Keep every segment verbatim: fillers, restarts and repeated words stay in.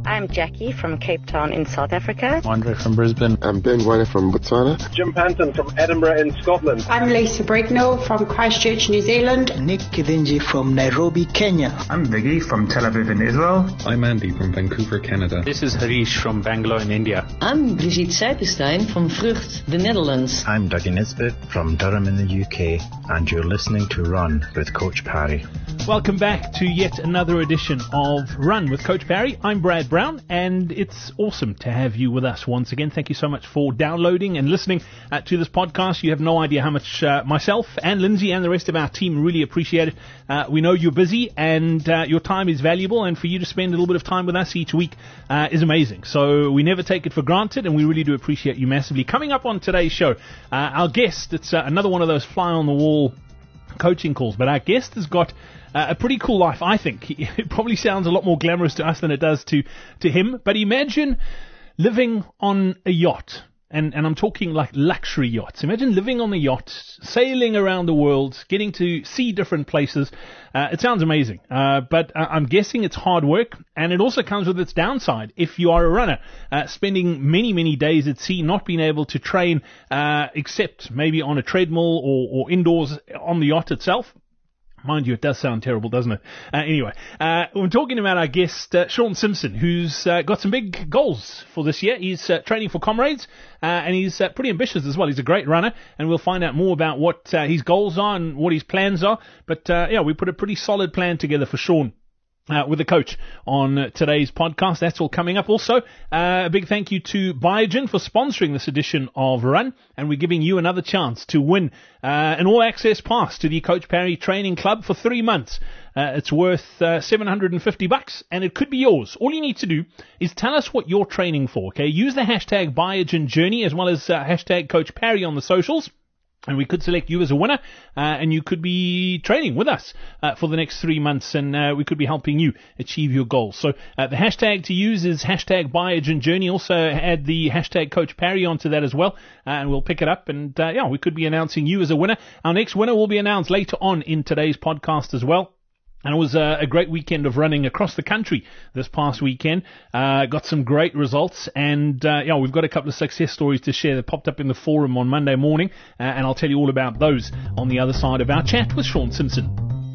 I'm Jackie from Cape Town in South Africa. Andre from Brisbane. I'm Ben Weiner from Botswana. Jim Panton from Edinburgh in Scotland. I'm Lisa Brignall from Christchurch, New Zealand. Nick Kivinji from Nairobi, Kenya. I'm Viggy from Tel Aviv in Israel. I'm Andy from Vancouver, Canada. This is Harish from Bangalore in India. I'm Brigitte Seipenstein from Vrucht, the Netherlands. I'm Dougie Nisbet from Durham in the U K, and you're listening to Run with Coach Parry. Welcome back to yet another edition of Run with Coach Parry. I'm Brad Brown, and it's awesome to have you with us once again. Thank you so much for downloading and listening uh, to this podcast. You have no idea how much uh, myself and Lindsay and the rest of our team really appreciate it. Uh, we know you're busy, and uh, your time is valuable, and for you to spend a little bit of time with us each week uh, is amazing. So we never take it for granted, and we really do appreciate you massively. Coming up on today's show, uh, our guest, it's uh, another one of those fly-on-the-wall coaching calls, but our guest has got Uh, a pretty cool life, I think. It probably sounds a lot more glamorous to us than it does to, to him. But imagine living on a yacht. And, and I'm talking like luxury yachts. Imagine living on a yacht, sailing around the world, getting to see different places. Uh, it sounds amazing. Uh, but uh, I'm guessing it's hard work. And it also comes with its downside. If you are a runner, uh, spending many, many days at sea, not being able to train, uh, except maybe on a treadmill or, or indoors on the yacht itself. Mind you, it does sound terrible, doesn't it? Uh, anyway, uh, we're talking about our guest, uh, Shaun Simpson, who's uh, got some big goals for this year. He's uh, training for Comrades, uh, and he's uh, pretty ambitious as well. He's a great runner, and we'll find out more about what uh, his goals are and what his plans are. But, uh, yeah, we put a pretty solid plan together for Shaun. Uh, with the coach on uh, today's podcast. That's all coming up. Also, uh, a big thank you to Biogen for sponsoring this edition of Run, and we're giving you another chance to win uh, an all-access pass to the Coach Parry Training Club for three months. Uh, it's worth uh, seven hundred fifty bucks, and it could be yours. All you need to do is tell us what you're training for. Okay, use the hashtag Biogen Journey as well as uh, hashtag Coach Parry on the socials. And we could select you as a winner, uh, and you could be training with us uh, for the next three months, and uh, we could be helping you achieve your goals. So uh, the hashtag to use is hashtag Biogen Journey. Also add the hashtag Coach Parry onto that as well, uh, and we'll pick it up. And uh, yeah, we could be announcing you as a winner. Our next winner will be announced later on in today's podcast as well. And it was uh, a great weekend of running across the country this past weekend. Uh, got some great results, and uh, yeah, we've got a couple of success stories to share that popped up in the forum on Monday morning, uh, and I'll tell you all about those on the other side of our chat with Shaun Simpson.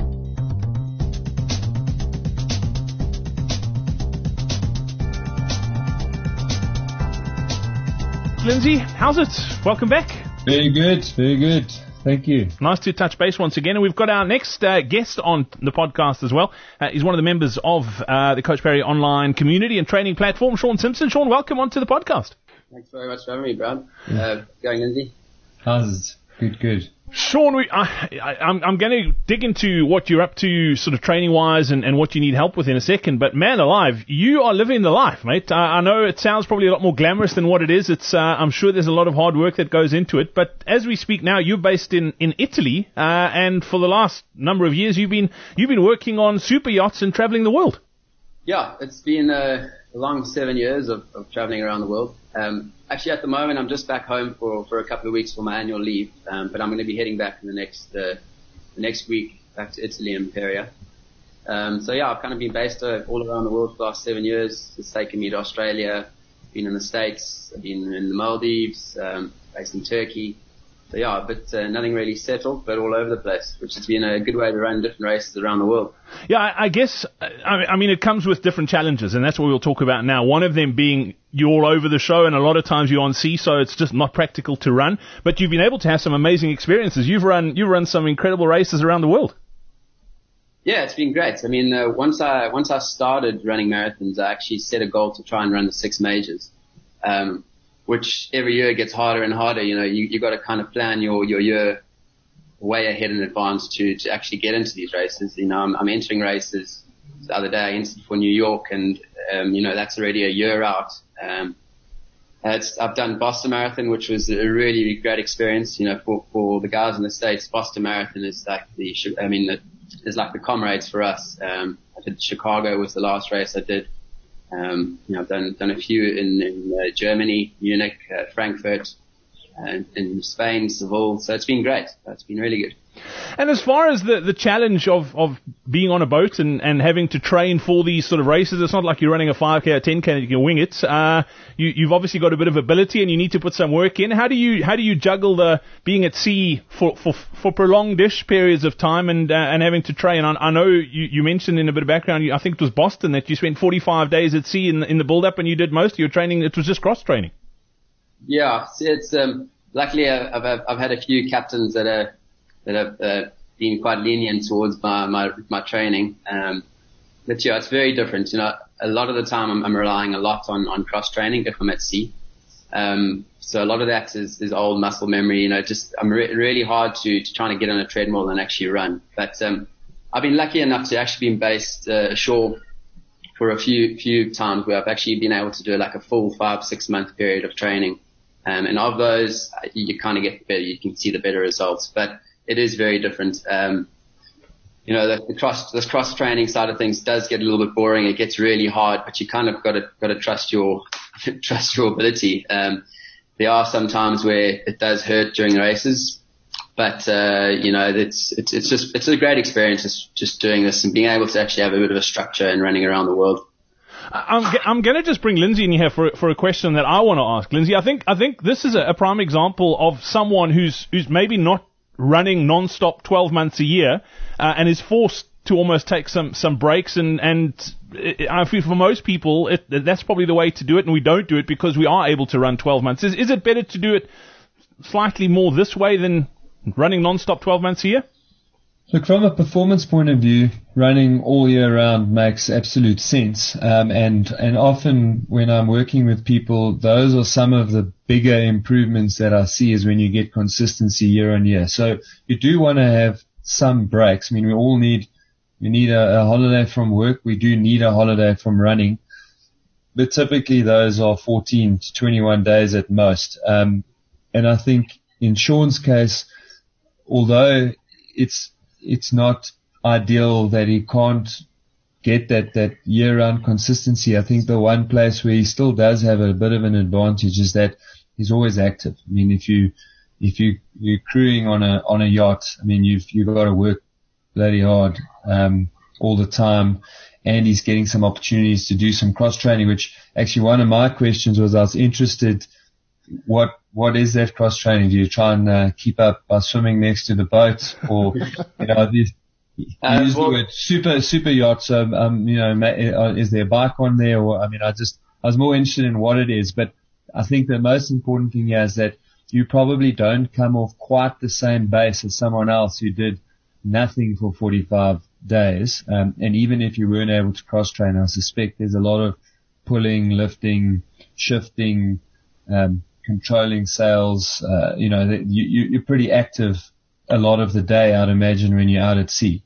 Lindsay, how's it? Welcome back. Very good, very good. Thank you. Nice to touch base once again. And we've got our next uh, guest on the podcast as well. Uh, he's one of the members of uh, the Coach Parry online community and training platform, Shaun Simpson. Shaun, welcome onto the podcast. Thanks very much for having me, Brad. Uh, going, Lindsay? How's it? Good, good. Shaun, we, I, I, I'm, I'm going to dig into what you're up to sort of training-wise and, and what you need help with in a second, but man alive, you are living the life, mate. I, I know it sounds probably a lot more glamorous than what it is. It's, uh, I'm sure there's a lot of hard work that goes into it, but as we speak now, you're based in, in Italy, uh, and for the last number of years, you've been, you've been working on super yachts and traveling the world. Yeah, it's been uh, a long seven years of, of traveling around the world. Um, actually, at the moment, I'm just back home for, for a couple of weeks for my annual leave, um, but I'm going to be heading back in the next uh, the next week back to Italy and Imperia. Um, so yeah, I've kind of been based uh, all around the world for the last seven years. It's taken me to Australia, been in the States, I've been in the Maldives, um, based in Turkey. So yeah, but uh, nothing really settled, but all over the place, which has been a good way to run different races around the world. Yeah, I, I guess, I mean, it comes with different challenges, and that's what we'll talk about now. One of them being you're all over the show, and a lot of times you're on sea, so it's just not practical to run. But you've been able to have some amazing experiences. You've run, you've run some incredible races around the world. Yeah, it's been great. I mean, uh, once I once I started running marathons, I actually set a goal to try and run the six majors. Um, which every year gets harder and harder. You know, you, you got to kind of plan your, your year way ahead in advance to, to actually get into these races. You know, I'm, I'm entering races the other day. I entered for New York, and, um, you know, that's already a year out. Um, it's, I've done Boston Marathon, which was a really great experience. You know, for, for the guys in the States, Boston Marathon is like the, I mean, the, is like the Comrades for us. Um, I did Chicago was the last race I did. Um, you know, I've done, done a few in, in uh, Germany, Munich, uh, Frankfurt, and in Spain, Seville. So it's been great. It's been really good. And as far as the, the challenge of, of being on a boat and, and having to train for these sort of races, it's not like you're running a five K or ten K and you can wing it. Uh, you, you've obviously got a bit of ability and you need to put some work in. How do you how do you juggle the being at sea for for, for prolonged-ish periods of time and uh, and having to train? I, I know you, you mentioned in a bit of background, you, I think it was Boston, that you spent forty-five days at sea in, in the build-up and you did most of your training. It was just cross-training. Yeah, it's um, luckily I've, I've I've had a few captains that are that have uh, been quite lenient towards my my, my training. Um, but yeah, it's very different. You know, a lot of the time I'm, I'm relying a lot on on cross training if I'm at sea. Um, so a lot of that is, is old muscle memory. You know, just I'm re- really hard to to try to get on a treadmill and actually run. But um, I've been lucky enough to actually been based uh, ashore for a few few times where I've actually been able to do like a full five six month period of training. Um, and of those, you, you kind of get better. You can see the better results, but it is very different. Um, you know, the, the cross, this cross training side of things does get a little bit boring. It gets really hard, but you kind of got to, got to trust your, trust your ability. Um, there are some times where it does hurt during races, but, uh, you know, it's, it's, it's just, it's a great experience just, just doing this and being able to actually have a bit of a structure and running around the world. I'm, I'm going to just bring Lindsay in here for for a question that I want to ask. Lindsay, I think I think this is a, a prime example of someone who's who's maybe not running non-stop twelve months a year uh, and is forced to almost take some some breaks. And and it, I feel for most people it, that's probably the way to do it, and we don't do it because we are able to run twelve months. Is is it better to do it slightly more this way than running non-stop twelve months a year? Look, from a performance point of view, running all year round makes absolute sense. Um, and, and often when I'm working with people, those are some of the bigger improvements that I see is when you get consistency year on year. So you do want to have some breaks. I mean, we all need, we need a, a holiday from work. We do need a holiday from running, but typically those are fourteen to twenty-one days at most. Um, and I think in Sean's case, although it's, it's not ideal that he can't get that, that year-round consistency. I think the one place where he still does have a bit of an advantage is that he's always active. I mean, if you, if you, you're crewing on a, on a yacht, I mean, you've, you've got to work bloody hard, um, all the time. And he's getting some opportunities to do some cross training, which actually one of my questions was I was interested, what, what is that cross training? Do you try and uh, keep up by swimming next to the boat, or you know, these, uh, use well, the word super super yacht? So um, you know, is there a bike on there? Or I mean, I just I was more interested in what it is. But I think the most important thing here is that you probably don't come off quite the same base as someone else who did nothing for forty-five days. Um, and even if you weren't able to cross train, I suspect there's a lot of pulling, lifting, shifting. Um, controlling sales, uh, you know, you, you, you're pretty active a lot of the day, I'd imagine, when you're out at sea.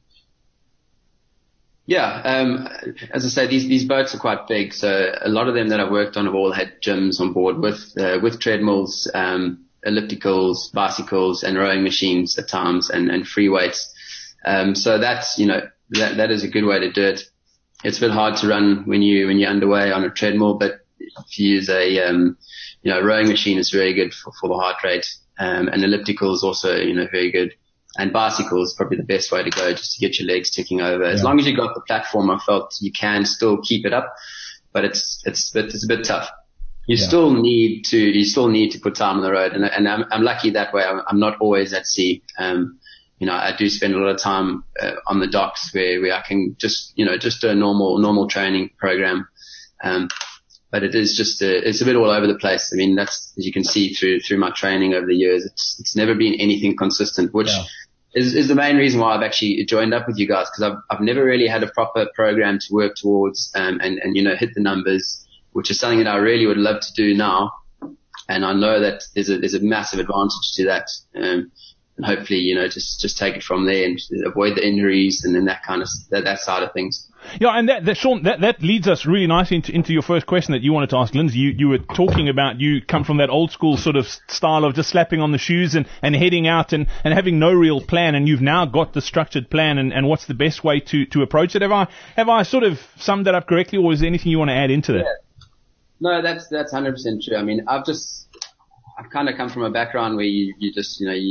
Yeah, um, as I say, these, these boats are quite big, so a lot of them that I've worked on have all had gyms on board with, uh, with treadmills, um, ellipticals, bicycles, and rowing machines at times, and, and free weights. Um, so that's, you know, that, that is a good way to do it. It's a bit hard to run when you, when you're underway on a treadmill, but if you use a, um, you know, rowing machine is very good for, for the heart rate. Um, and elliptical is also, you know, very good. And bicycle is probably the best way to go just to get your legs ticking over. As yeah. long as you got the platform, I felt you can still keep it up, but it's, it's, it's a bit tough. You yeah. still need to, you still need to put time on the road. And, and I'm, I'm lucky that way. I'm, I'm not always at sea. Um, you know, I do spend a lot of time uh, on the docks where, where I can just, you know, just do a normal, normal training program. Um, But it is just a, it's a bit all over the place. I mean, that's, as you can see through, through my training over the years, it's, it's never been anything consistent, which yeah. is, is the main reason why I've actually joined up with you guys, because I've, I've never really had a proper program to work towards, um, and, and, you know, hit the numbers, which is something that I really would love to do now. And I know that there's a, there's a massive advantage to that. Um, and hopefully, you know, just, just take it from there and avoid the injuries and then that kind of, that, that side of things. Yeah, and that, that Sean, that, that leads us really nicely into, into your first question that you wanted to ask Lindsay. You, you were talking about you come from that old school sort of style of just slapping on the shoes and, and heading out and, and having no real plan, and you've now got the structured plan and, and what's the best way to, to approach it. Have I, have I sort of summed that up correctly, or is there anything you want to add into that? Yeah. No, that's, that's one hundred percent true. I mean, I've just, I've kind of come from a background where you, you just, you know, you,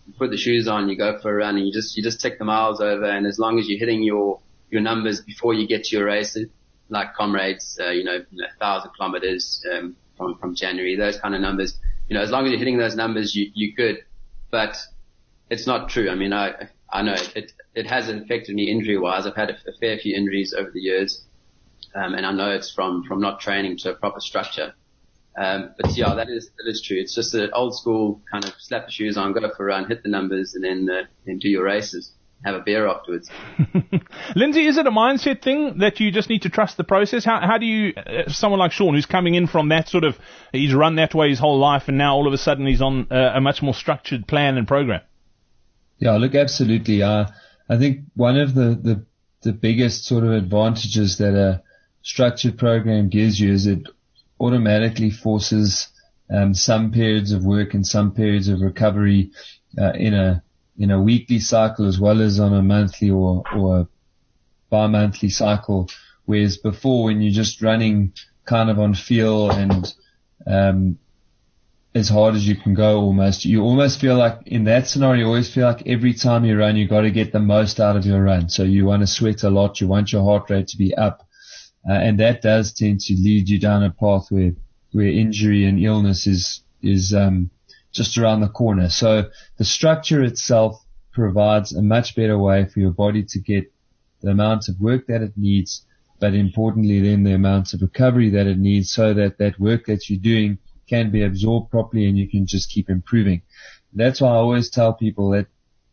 you put the shoes on, you go for a run, and you just you just tick the miles over. And as long as you're hitting your your numbers before you get to your race, like Comrades, uh, you know, a thousand kilometers um, from from January, those kind of numbers. You know, as long as you're hitting those numbers, you you're good. But it's not true. I mean, I I know it it has affected me injury wise. I've had a, a fair few injuries over the years, um, and I know it's from from not training to a proper structure. Um, but yeah, that is that is true. It's just an old school kind of slap the shoes on, go for a run, hit the numbers, and then uh, then do your races. Have a beer afterwards. Lindsay, is it a mindset thing that you just need to trust the process? How how do you, uh, someone like Sean, who's coming in from that sort of, he's run that way his whole life, and now all of a sudden he's on uh, a much more structured plan and program? Yeah, look, absolutely. Uh, I think one of the, the the biggest sort of advantages that a structured program gives you is it automatically forces um, some periods of work and some periods of recovery uh, in a in a weekly cycle as well as on a monthly or or a bi-monthly cycle. Whereas before, when you're just running kind of on feel and um, as hard as you can go, almost you almost feel like in that scenario, you always feel like every time you run, you got to get the most out of your run. So you want to sweat a lot, you want your heart rate to be up. Uh, and that does tend to lead you down a path where, where injury and illness is, is, um, just around the corner. So the structure itself provides a much better way for your body to get the amount of work that it needs, but importantly then the amount of recovery that it needs so that that work that you're doing can be absorbed properly and you can just keep improving. That's why I always tell people that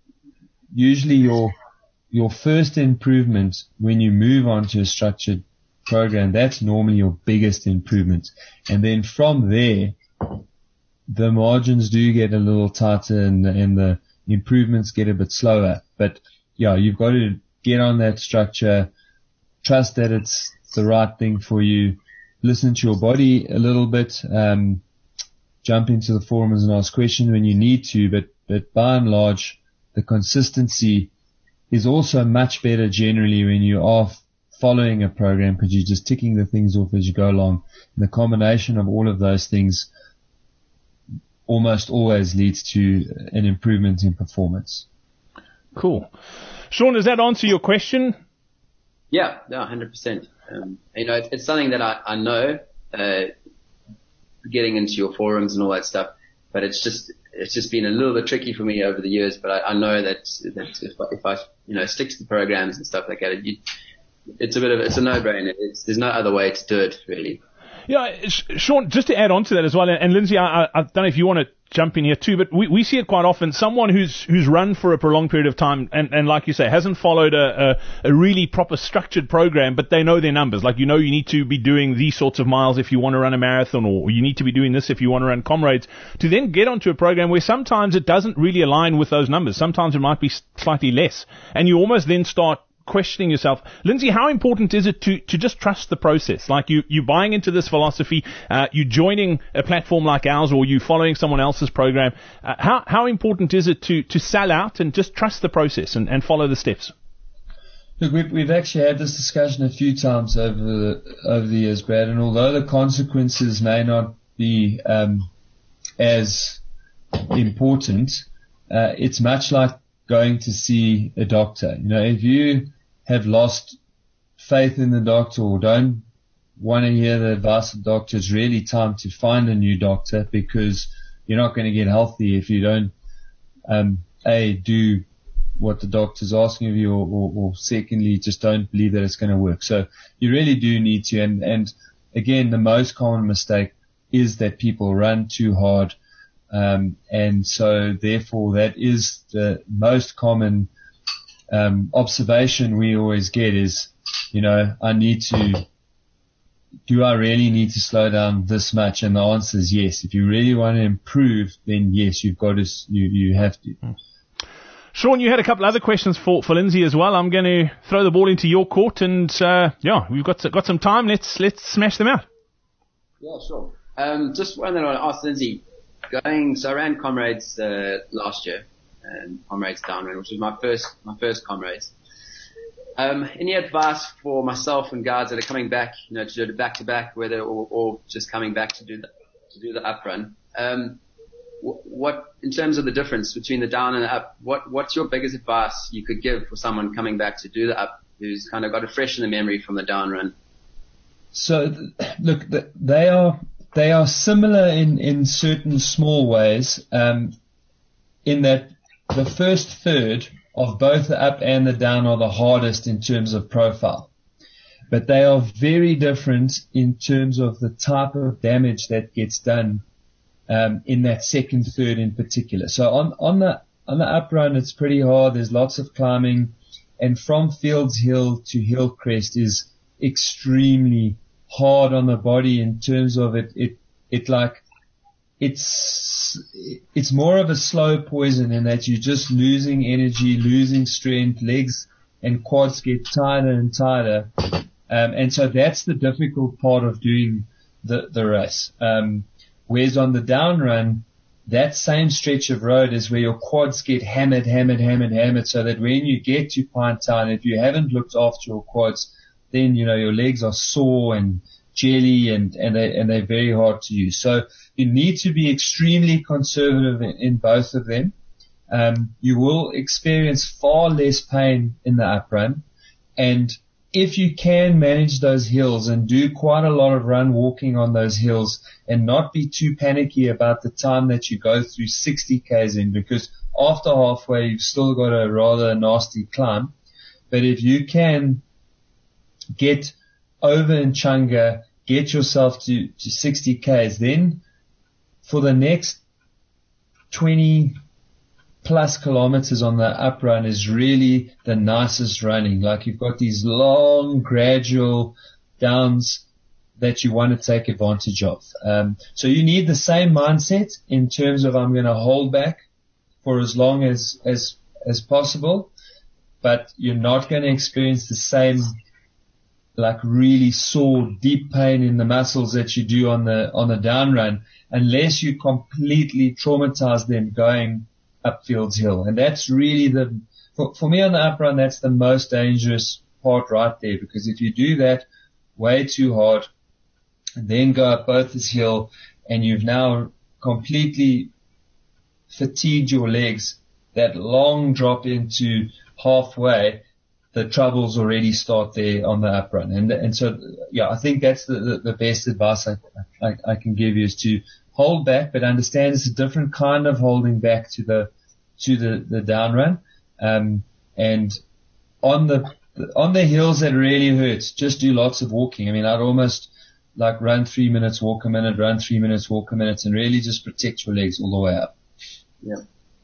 usually your, your first improvement when you move on to a structured program, that's normally your biggest improvement. And then from there, the margins do get a little tighter and, and the improvements get a bit slower. But yeah, you've got to get on that structure, trust that it's the right thing for you, listen to your body a little bit, um, jump into the forums and ask questions when you need to. But, but by and large, the consistency is also much better generally when you are following a program because you're just ticking the things off as you go along. And the combination of all of those things almost always leads to an improvement in performance. Cool. Sean, does that answer your question? Yeah, no, one hundred percent. Um, you know, it's, it's something that I, I know, uh, getting into your forums and all that stuff, but it's just, it's just been a little bit tricky for me over the years, but I, I know that, that if I, if I, you know, stick to the programs and stuff like that, you, it's a bit of, it's a no-brainer. It's, there's no other way to do it, really. Yeah, Sean, just to add on to that as well, and Lindsay, I, I don't know if you want to jump in here too, but we, we see it quite often. Someone who's who's run for a prolonged period of time and, and like you say, hasn't followed a, a, a really proper structured program, but they know their numbers. Like, you know, you need to be doing these sorts of miles if you want to run a marathon, or you need to be doing this if you want to run Comrades, to then get onto a program where sometimes it doesn't really align with those numbers. Sometimes it might be slightly less. And you almost then start questioning yourself. Lindsay, how important is it to, to just trust the process? Like, you, you buying into this philosophy, uh, you joining a platform like ours, or you following someone else's program. Uh, how, how important is it to, to sell out and just trust the process and, and follow the steps? Look, we've, we've actually had this discussion a few times over the, over the years, Brad, and although the consequences may not be, um, as important, uh, it's much like going to see a doctor. You know, if you have lost faith in the doctor or don't want to hear the advice of the doctor, it's really time to find a new doctor, because you're not going to get healthy if you don't, um, A, do what the doctor's asking of you, or, or, or secondly, just don't believe that it's going to work. So you really do need to, and, and again, the most common mistake is that people run too hard. Um, and so therefore that is the most common, um, observation we always get is, you know, I need to, do I really need to slow down this much? And the answer is yes. If you really want to improve, then yes, you've got to, you, you have to. Sean, you had a couple other questions for, for Lindsay as well. I'm going to throw the ball into your court, and, uh, yeah, we've got, got some time. Let's, let's smash them out. Yeah, sure. Um, just one that I want to ask Lindsay. Going, so I ran Comrades uh, last year, and Comrades Downwind, which was my first my first Comrades. Um, any advice for myself and guys that are coming back, you know, to do it back to back, whether or, or just coming back to do the to do the up run? Um, what, in terms of the difference between the down and the up, what, what's your biggest advice you could give for someone coming back to do the up who's kind of got it fresh in the memory from the down run? So, look, they are they are similar in, in certain small ways, um, in that the first third of both the up and the down are the hardest in terms of profile. But they are very different in terms of the type of damage that gets done um, in that second third in particular. So on, on the on the up run, it's pretty hard. There's lots of climbing, and from Fields Hill to Hillcrest is extremely hard on the body in terms of it. It it like it's it's more of a slow poison in that you're just losing energy, losing strength, legs and quads get tighter and tighter. Um, and so that's the difficult part of doing the, the race. Um, whereas on the down run, that same stretch of road is where your quads get hammered, hammered, hammered, hammered, so that when you get to Pinetown, if you haven't looked after your quads, then, you know, your legs are sore and jelly and, and they, and they're very hard to use. So you need to be extremely conservative in, in both of them. Um, you will experience far less pain in the up run, and if you can manage those hills and do quite a lot of run walking on those hills and not be too panicky about the time that you go through sixty kays in, because after halfway you've still got a rather nasty climb. But if you can get over in Chunga, get yourself to, to sixty kays, then for the next twenty plus kilometers on the up run is really the nicest running. Like you've got these long, gradual downs that you want to take advantage of. Um, so you need the same mindset in terms of I'm going to hold back for as long as, as, as possible, but you're not going to experience the same like really sore, deep pain in the muscles that you do on the, on the down run unless you completely traumatize them going up Fields Hill. And that's really the, for, for me on the up run, that's the most dangerous part right there, because if you do that way too hard and then go up both this hill and you've now completely fatigued your legs, that long drop into halfway, the troubles already start there on the up run. And, and so, yeah, I think that's the, the, the best advice I, I, I can give you is to hold back, but understand it's a different kind of holding back to the to the, the down run. Um, and on the on the hills that really hurt, just do lots of walking. I mean, I'd almost like run three minutes, walk a minute, run three minutes, walk a minute, and really just protect your legs all the way up. Yeah.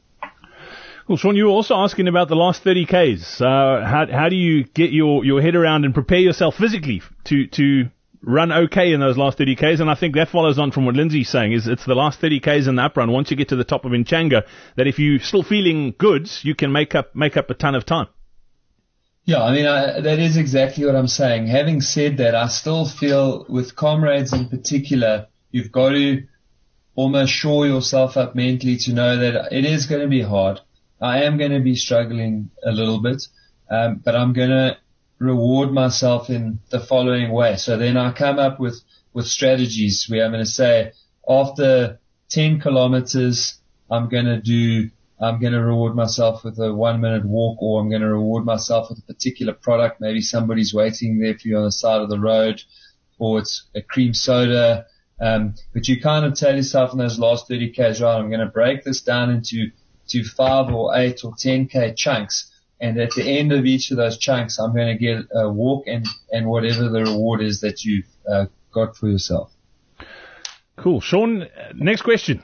Well, Sean, you were also asking about the last thirty kays. Uh, how how do you get your, your head around and prepare yourself physically to to run okay in those last thirty kays? And I think that follows on from what Lindsay's saying, is it's the last thirty kays in the up run, once you get to the top of Nchanga, that if you're still feeling good, you can make up make up a ton of time. Yeah, I mean, I, that is exactly what I'm saying. Having said that, I still feel with comrades in particular, you've got to almost shore yourself up mentally to know that it is going to be hard. I am going to be struggling a little bit, um, but I'm going to reward myself in the following way. So then I come up with, with strategies where I'm going to say, after ten kilometers, I'm going to do, I'm going to reward myself with a one minute walk, or I'm going to reward myself with a particular product. Maybe somebody's waiting there for you on the side of the road, or it's a cream soda. Um, but you kind of tell yourself in those last thirty kays, right, I'm going to break this down into to five or eight or ten k chunks. And at the end of each of those chunks, I'm going to get a walk and, and whatever the reward is that you've uh, got for yourself. Cool. Sean, next question.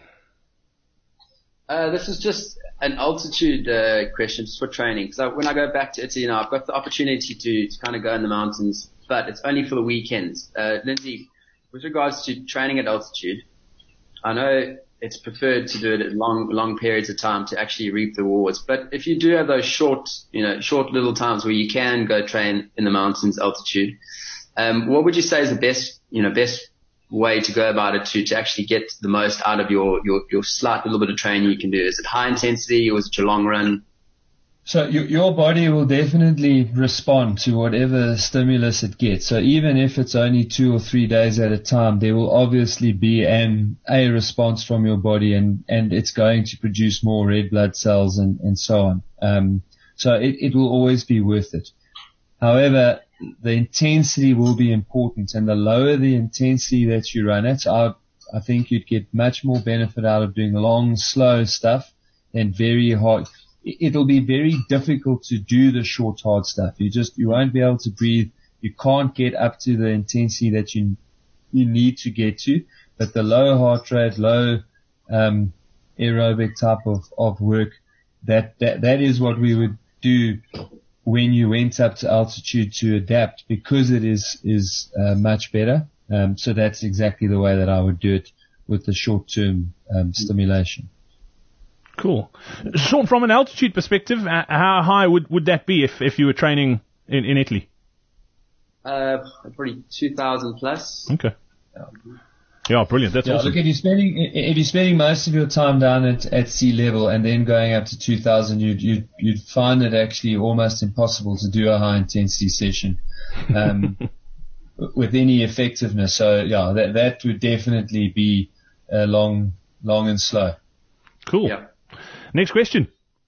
Uh, this is just an altitude uh, question just for training. Because when I go back to Italy now, I've got the opportunity to, to kind of go in the mountains, but it's only for the weekends. Uh, Lindsay, with regards to training at altitude, I know it's preferred to do it at long, long periods of time to actually reap the rewards. But if you do have those short, you know, short little times where you can go train in the mountains altitude, um, what would you say is the best, you know, best way to go about it to, to actually get the most out of your, your, your slight little bit of training you can do? Is it high intensity or is it your long run? So your, your body will definitely respond to whatever stimulus it gets. So even if it's only two or three days at a time, there will obviously be an a response from your body, and, and it's going to produce more red blood cells and, and so on. Um, so it, it will always be worth it. However, the intensity will be important, and the lower the intensity that you run at, I, I think you'd get much more benefit out of doing long, slow stuff than very hard. It'll be very difficult to do the short, hard stuff. You just, you won't be able to breathe. You can't get up to the intensity that you, you need to get to. But the low heart rate, low, um, aerobic type of, of work, that, that, that is what we would do when you went up to altitude to adapt, because it is, is, uh, much better. Um, so that's exactly the way that I would do it with the short term, um, stimulation. Cool. Sean, from an altitude perspective, uh, how high would, would that be if, if you were training in, in Italy? Uh, probably two thousand plus. Okay. Yeah, brilliant. That's yeah, awesome. Look, if you're spending, if you're spending most of your time down at, at sea level and then going up to two thousand, you'd, you'd, you'd find it actually almost impossible to do a high intensity session, um, with any effectiveness. So yeah, that, that would definitely be, uh, long, long and slow. Cool. Yeah. Next question.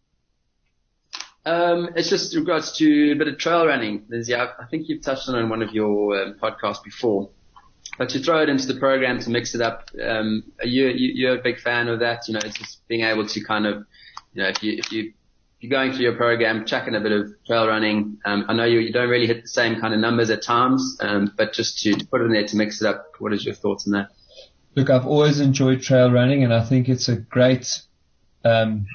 Um, it's just in regards to a bit of trail running. Lindsay, I, I think you've touched on it in one of your um, podcasts before, but to throw it into the program to mix it up, um, are you, you, you're a big fan of that? You know, it's just being able to kind of, you know, if you, if you, if you're going through your program, chuck in a bit of trail running. Um, I know you, you don't really hit the same kind of numbers at times, um, but just to, to put it in there to mix it up, what is your thoughts on that? Look, I've always enjoyed trail running, and I think it's a great, um,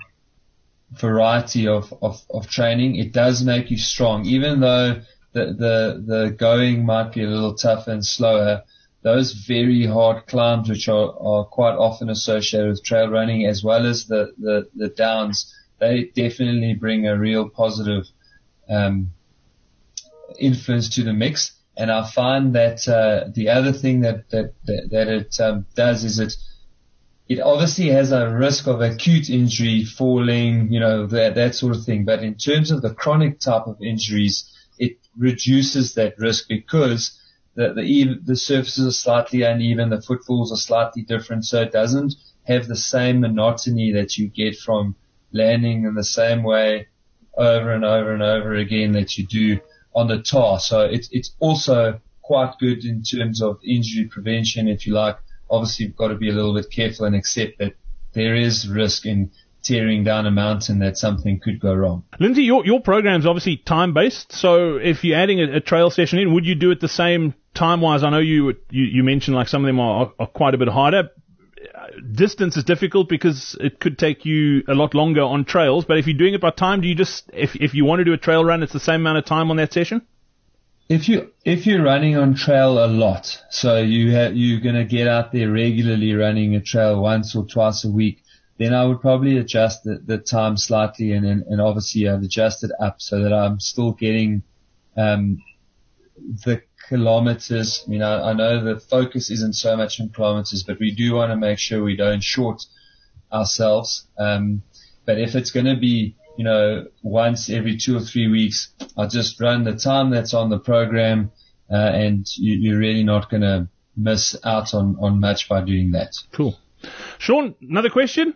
variety of, of, of training. It does make you strong, even though the, the, the going might be a little tougher and slower. Those very hard climbs, which are, are quite often associated with trail running, as well as the, the, the downs, they definitely bring a real positive, um, influence to the mix. And I find that, uh, the other thing that, that, that, that it, um, does is it, It obviously has a risk of acute injury, falling, you know, that, that sort of thing. But in terms of the chronic type of injuries, it reduces that risk because the, the, the surfaces are slightly uneven, the footfalls are slightly different, so it doesn't have the same monotony that you get from landing in the same way over and over and over again that you do on the tar. So it's, it's also quite good in terms of injury prevention, if you like. Obviously, you've got to be a little bit careful and accept that there is risk in tearing down a mountain, that something could go wrong. Lindsay, your your program's obviously time-based, so if you're adding a, a trail session in, would you do it the same time-wise? I know you you, you mentioned like some of them are, are quite a bit harder. Distance is difficult because it could take you a lot longer on trails, but if you're doing it by time, do you just, if if you want to do a trail run, it's the same amount of time on that session? If you, if you're running on trail a lot, so you have, you're going to get out there regularly running a trail once or twice a week, then I would probably adjust the, the time slightly, and, and, and obviously I've adjusted up so that I'm still getting, um, the kilometers. I mean, I, I know the focus isn't so much on kilometers, but we do want to make sure we don't short ourselves. Um, but if it's going to be, you know, once every two or three weeks, I'll just run the time that's on the program, uh, and you, you're really not going to miss out on, on much by doing that. Cool. Sean, another question?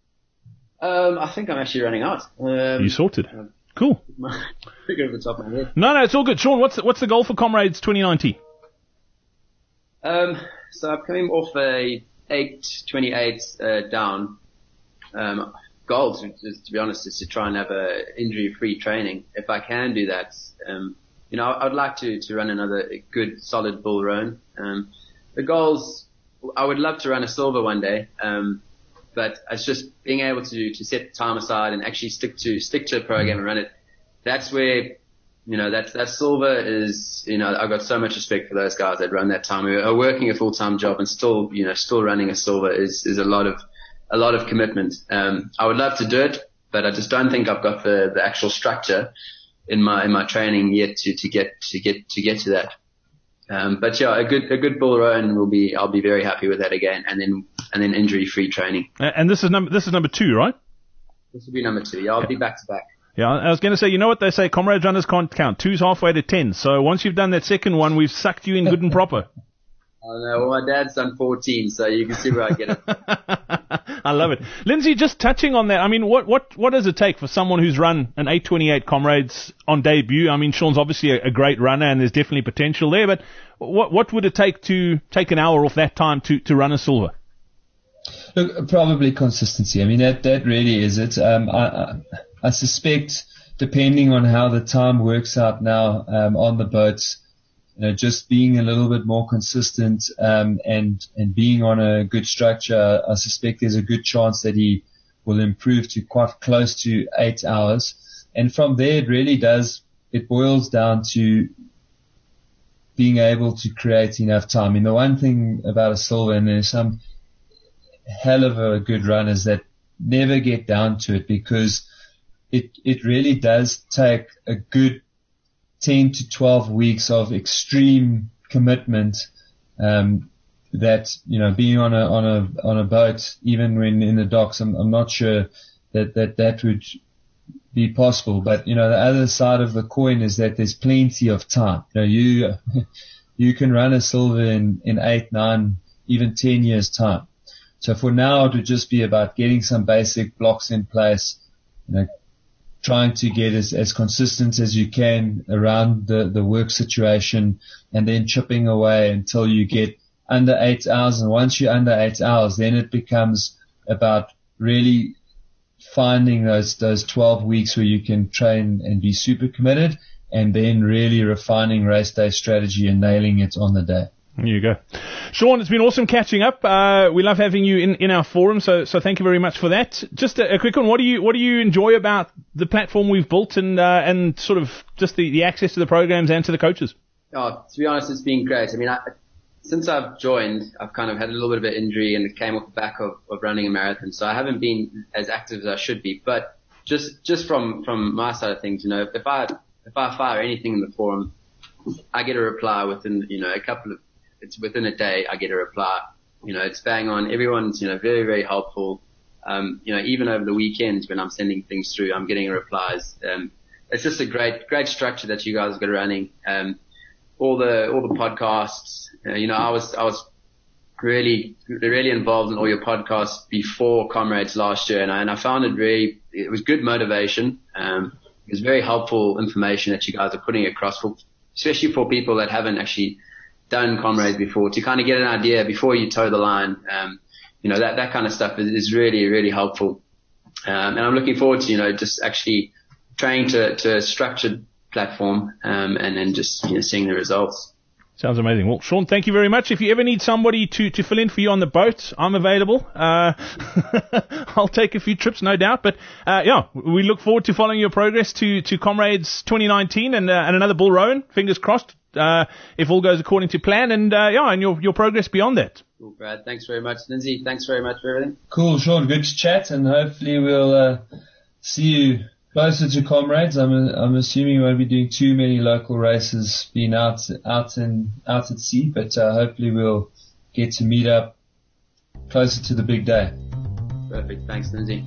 Um, I think I'm actually running out. Um, you sorted. Uh, cool. Figure at the top of my head. No, no, it's all good. Sean, what's the, what's the goal for Comrades twenty nineteen? Um, so I'm coming off a eight twenty-eight uh, down. Um, goal, to, to be honest, is to try and have a injury-free training. If I can do that, um, you know, I'd like to, to run another good, solid bull run. Um, the goals, I would love to run a silver one day, um, but it's just being able to, to set the time aside and actually stick to, stick to a program and run it. That's where, you know, that, that silver is, you know, I've got so much respect for those guys that run that time, who are working a full-time job and still, you know, still running a silver is, is a lot of, a lot of commitment. Um, I would love to do it, but I just don't think I've got the, the actual structure in my, in my training yet to, to get, to get, to get to that. Um, but yeah, a good, a good bull run will be, I'll be very happy with that again. And then, and then injury free training. And this is number, this is number two, right? This will be number two. Yeah, I'll be back to back. Yeah, I was going to say, you know what they say, comrades runners can't count. Two's halfway to ten. So once you've done that second one, we've sucked you in good and proper. Oh no, well my dad's done fourteen, so you can see where I get it. I love it. Lindsay, just touching on that, I mean, what, what, what does it take for someone who's run an eight twenty-eight Comrades on debut? I mean, Sean's obviously a, a great runner and there's definitely potential there, but what, what would it take to take an hour off that time to, to run a silver? Look, probably consistency. I mean, that, that really is it. Um, I, I, I suspect, depending on how the time works out now, um, on the boats, you know, just being a little bit more consistent, um, and, and being on a good structure, I suspect there's a good chance that he will improve to quite close to eight hours. And from there, it really does, it boils down to being able to create enough time. I mean, the one thing about a silver, and there's some hell of a good runners that never get down to it, because it, it really does take a good ten to twelve weeks of extreme commitment, um, that, you know, being on a, on a, on a boat, even when in the docks, I'm, I'm not sure that, that that would be possible. But, you know, the other side of the coin is that there's plenty of time. You know, you, you can run a silver in, in eight, nine, even ten years time. So for now, it would just be about getting some basic blocks in place, you know, trying to get as, as consistent as you can around the, the work situation, and then chipping away until you get under eight hours. And once you're under eight hours, then it becomes about really finding those, those twelve weeks where you can train and be super committed, and then really refining race day strategy and nailing it on the day. There you go. Sean, it's been awesome catching up. Uh, we love having you in, in our forum, so so thank you very much for that. Just a, a quick one. What do you what do you enjoy about the platform we've built, and uh, and sort of just the, the access to the programs and to the coaches? Oh, to be honest, it's been great. I mean, I, since I've joined, I've kind of had a little bit of an injury, and it came off the back of, of running a marathon, so I haven't been as active as I should be. But just just from from my side of things, you know, if I if I fire anything in the forum, I get a reply within, you know, a couple of It's within a day, I get a reply. You know, it's bang on. Everyone's, you know, very, very helpful. Um, you know, even over the weekends when I'm sending things through, I'm getting replies. Um, it's just a great, great structure that you guys have got running. Um, all the, all the podcasts, uh, you know, I was, I was really, really involved in all your podcasts before Comrades last year, and I, and I found it really, it was good motivation. Um, it was very helpful information that you guys are putting across for, especially for people that haven't actually done Comrades before, to kind of get an idea before you toe the line. Um, you know, that, that kind of stuff is, is really, really helpful. Um, and I'm looking forward to, you know, just actually trying to, to a structured platform, um, and then just, you know, seeing the results. Sounds amazing. Well, Sean, thank you very much. If you ever need somebody to, to fill in for you on the boat, I'm available. Uh, I'll take a few trips, no doubt. But, uh, yeah, we look forward to following your progress to, to Comrades twenty nineteen and, uh, and another Bull Rowan. Fingers crossed, uh, if all goes according to plan, and, uh, yeah, and your, your progress beyond that. Cool, Brad. Thanks very much. Lindsay, thanks very much for everything. Cool, Sean. Good to chat, and hopefully we'll, uh, see you closer to Comrades. I'm I'm assuming you won't be doing too many local races, being out out in out at sea, but uh, hopefully we'll get to meet up closer to the big day. Perfect. Thanks, Lindsay.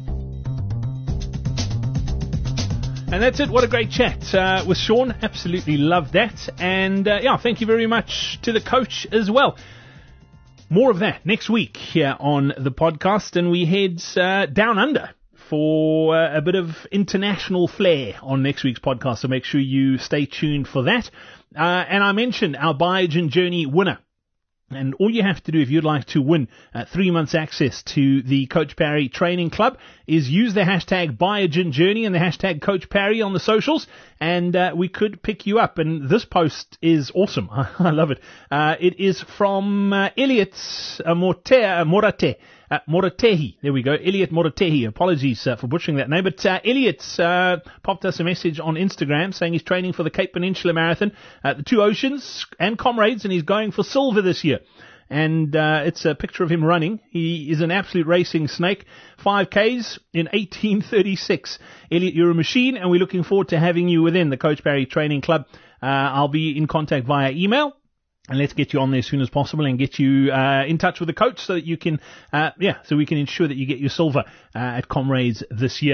And that's it. What a great chat uh, with Sean. Absolutely love that. And uh, yeah, thank you very much to the coach as well. More of that next week here on the podcast, and we head uh, down under for uh, a bit of international flair on next week's podcast, so make sure you stay tuned for that. Uh, and I mentioned our Biogen Journey winner. And all you have to do if you'd like to win uh, three months access to the Coach Parry Training Club is use the hashtag Biogen Journey and the hashtag Coach Parry on the socials, and uh, we could pick you up. And this post is awesome. I love it. Uh, it is from uh, Elliot uh, Morte, uh, Morate. Uh, Moratehi, there we go, Elliot Moratehi. Apologies uh, for butchering that name, but uh, Elliot uh, popped us a message on Instagram saying he's training for the Cape Peninsula Marathon, uh, the Two Oceans and Comrades, and he's going for silver this year. And uh, it's a picture of him running. He is an absolute racing snake. five Ks in eighteen thirty-six. Elliot, you're a machine, and we're looking forward to having you within the Coach Parry Training Club. Uh, I'll be in contact via email. And let's get you on there as soon as possible and get you uh, in touch with the coach so that you can, uh, yeah, so we can ensure that you get your silver uh, at Comrades this year.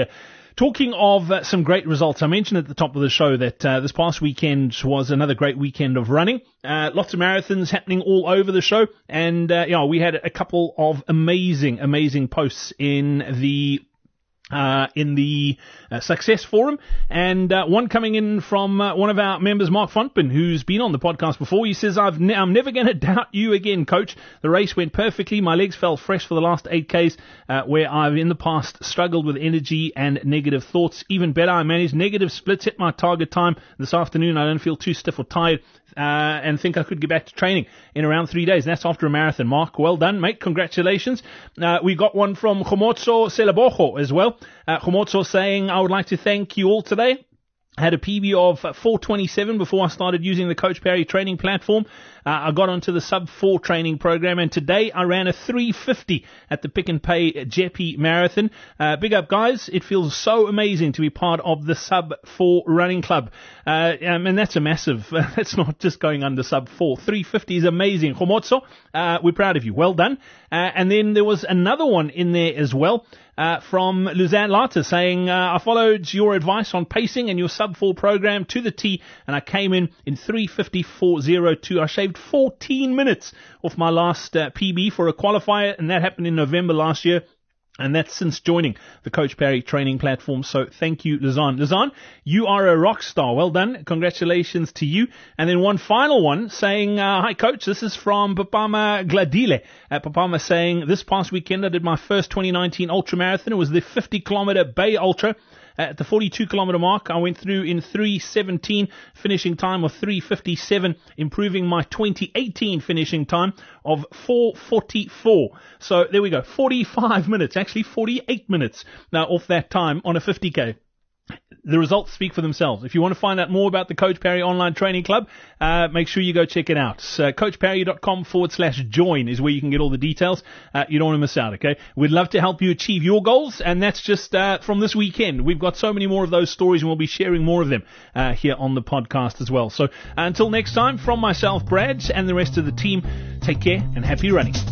Talking of uh, some great results, I mentioned at the top of the show that uh, this past weekend was another great weekend of running. Uh, lots of marathons happening all over the show, and uh, you know, we had a couple of amazing, amazing posts in the Uh, in the uh, Success Forum, and uh, one coming in from uh, one of our members, Mark Fontbin, who's been on the podcast before. He says, I've ne- I'm never going to doubt you again, coach. The race went perfectly. My legs felt fresh for the last eight Ks, uh, where I've in the past struggled with energy and negative thoughts. Even better, I managed negative splits, hit my target time this afternoon. I don't feel too stiff or tired, uh, and think I could get back to training in around three days. That's after a marathon. Mark, well done, mate. Congratulations. Uh, we got one from Khomotso Selaboho as well. Uh, Khomotso saying, I would like to thank you all today. I had a P B of four twenty-seven before I started using the Coach Parry training platform. Uh, I got onto the sub four training program, and today I ran a three fifty at the Pick and Pay Jeppe Marathon. Uh, big up, guys. It feels so amazing to be part of the sub four running club. Uh, um, and that's a massive, uh, that's not just going under sub four. three fifty is amazing. Khomotso, uh, we're proud of you. Well done. Uh, and then there was another one in there as well. Uh, from Luzanne Lata saying, uh, I followed your advice on pacing and your sub four program to the T, and I came in in three fifty-four oh two. I shaved fourteen minutes off my last uh, P B for a qualifier, and that happened in November last year. And that's since joining the Coach Parry training platform. So thank you, Luzanne. Luzanne, you are a rock star. Well done. Congratulations to you. And then one final one saying, uh, hi, coach. This is from Papama Gladile. Uh, Papama saying, this past weekend I did my first twenty nineteen ultra marathon. It was the fifty kilometer Bay Ultra. At the forty-two kilometer mark, I went through in three seventeen, finishing time of three fifty-seven, improving my twenty eighteen finishing time of four forty-four. So there we go, forty-five minutes, actually forty-eight minutes now off that time on a fifty K. The results speak for themselves. If you want to find out more about the Coach Parry Online Training Club, uh, make sure you go check it out. Uh, coachparry.com forward slash join is where you can get all the details. Uh, you don't want to miss out, okay? We'd love to help you achieve your goals, and that's just uh, from this weekend. We've got so many more of those stories, and we'll be sharing more of them uh, here on the podcast as well. So uh, until next time, from myself, Brad, and the rest of the team, take care and happy running.